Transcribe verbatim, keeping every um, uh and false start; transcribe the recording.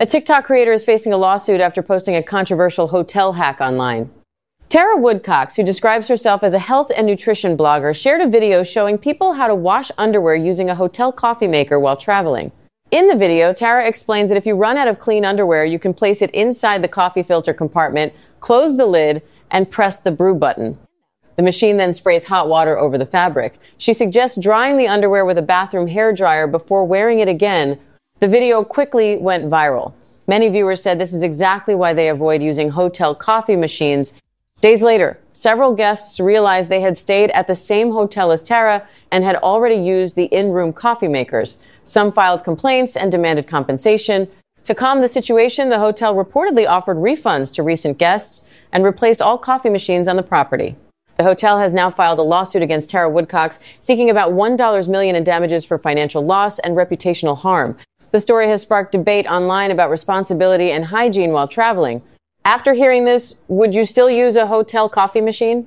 A TikTok creator is facing a lawsuit after posting a controversial hotel hack online. Tara Woodcox, who describes herself as a health and nutrition blogger, shared a video showing people how to wash underwear using a hotel coffee maker while traveling. In the video, Tara explains that if you run out of clean underwear, you can place it inside the coffee filter compartment, close the lid, and press the brew button. The machine then sprays hot water over the fabric. She suggests drying the underwear with a bathroom hairdryer before wearing it again. The video quickly went viral. Many viewers said this is exactly why they avoid using hotel coffee machines. Days later, several guests realized they had stayed at the same hotel as Tara and had already used the in-room coffee makers. Some filed complaints and demanded compensation. To calm the situation, the hotel reportedly offered refunds to recent guests and replaced all coffee machines on the property. The hotel has now filed a lawsuit against Tara Woodcox, seeking about one million dollars in damages for financial loss and reputational harm. The story has sparked debate online about responsibility and hygiene while traveling. After hearing this, would you still use a hotel coffee machine?